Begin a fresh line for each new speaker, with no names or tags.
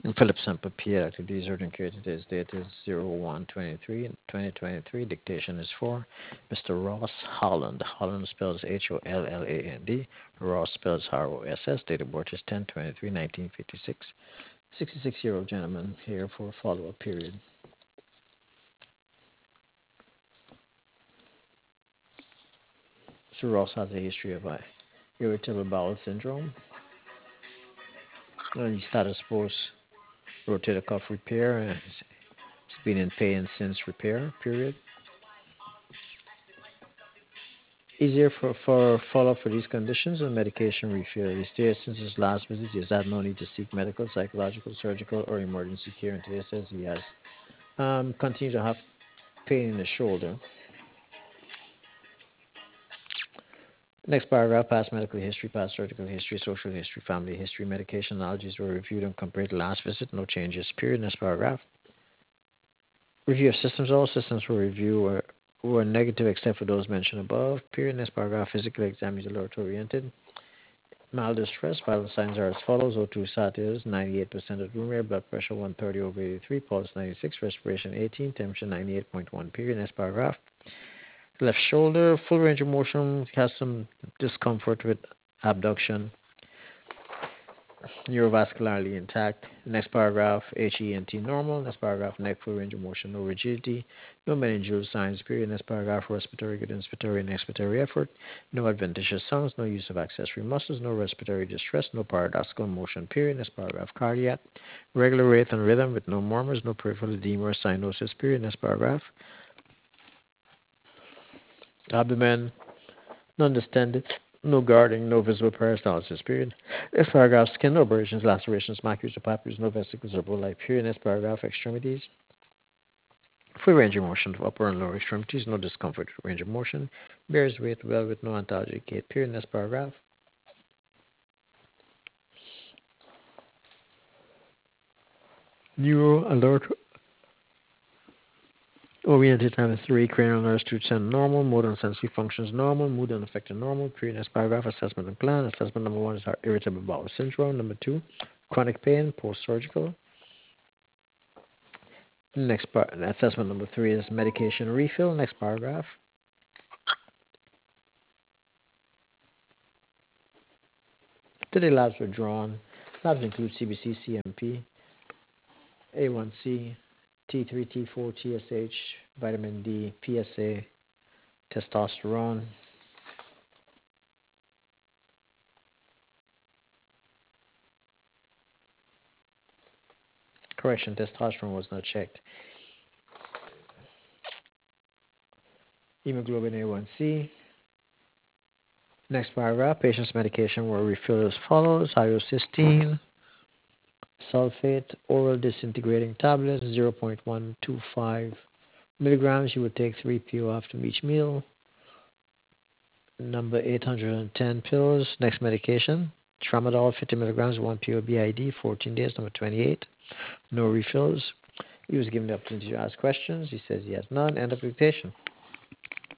Philip Semper Pierre, activities urgent care. Today's date is 01/23, 2023. Dictation is for Mr. Ross Holland. Holland spells Holland. Ross spells Ross. Date of birth is 10/23/1956. 66-year-old gentleman here for a follow-up period. Mr. Ross has a history of irritable bowel syndrome. And status post rotator cuff repair. He's been in pain since repair period. Easier for follow-up for these conditions and medication refill. He stated since his last visit he has had no need to seek medical, psychological, surgical, or emergency care. And today says he has continued to have pain in the shoulder. Next paragraph, past medical history, past surgical history, social history, family history, medication allergies were reviewed and compared to last visit. No changes. Period. Next paragraph. Review of systems. All systems were reviewed were negative except for those mentioned above. Period. Next paragraph. Physical exam is alert oriented. Mild distress. Vital signs are as follows. O2 sat is 98% of room air. Blood pressure 130/83. Pulse 96. Respiration 18. Temperature 98.1. Period. Next paragraph. Left shoulder. Full range of motion. Has some discomfort with abduction. Neurovascularly intact. Next paragraph, HENT normal. Next paragraph, neck full range of motion, no rigidity, no meningeal signs, period. Next paragraph, respiratory, good inspiratory and expiratory effort, no adventitious sounds, no use of accessory muscles, no respiratory distress, no paradoxical motion, period. Next paragraph, cardiac, regular rate and rhythm with no murmurs, no peripheral edema or cyanosis, period. Next paragraph, abdomen, non-distended, no guarding, no visible peristalsis, period. Next paragraph, skin, no abrasions, lacerations, macules or papules, no vesicles or bullae, period. Next paragraph, extremities, free range of motion of upper and lower extremities, no discomfort with range of motion, bears weight well with no antalgic gait, period. Next paragraph, neuro alert oriented times 3, cranial nerves to center normal, motor and sensory functions normal, mood and affected normal, period. Next paragraph, assessment and plan. Assessment number 1 is irritable bowel syndrome. Number 2, chronic pain, post-surgical. Next part, assessment number 3 is medication refill. Next paragraph. Today labs were drawn. Labs include CBC, CMP, A1C, T3, T4, TSH, vitamin D, PSA, testosterone. Correction, testosterone was not checked. Hemoglobin A1C. Next paragraph, patient's medication were refilled as follows: hydrocysteine, sulfate, oral disintegrating tablets, 0.125 milligrams. You would take 3 PO after each meal. Number 810 pills. Next medication, tramadol, 50 milligrams, 1 PO BID, 14 days. Number 28. No refills. He was given the opportunity to ask questions. He says he has none. End of dictation.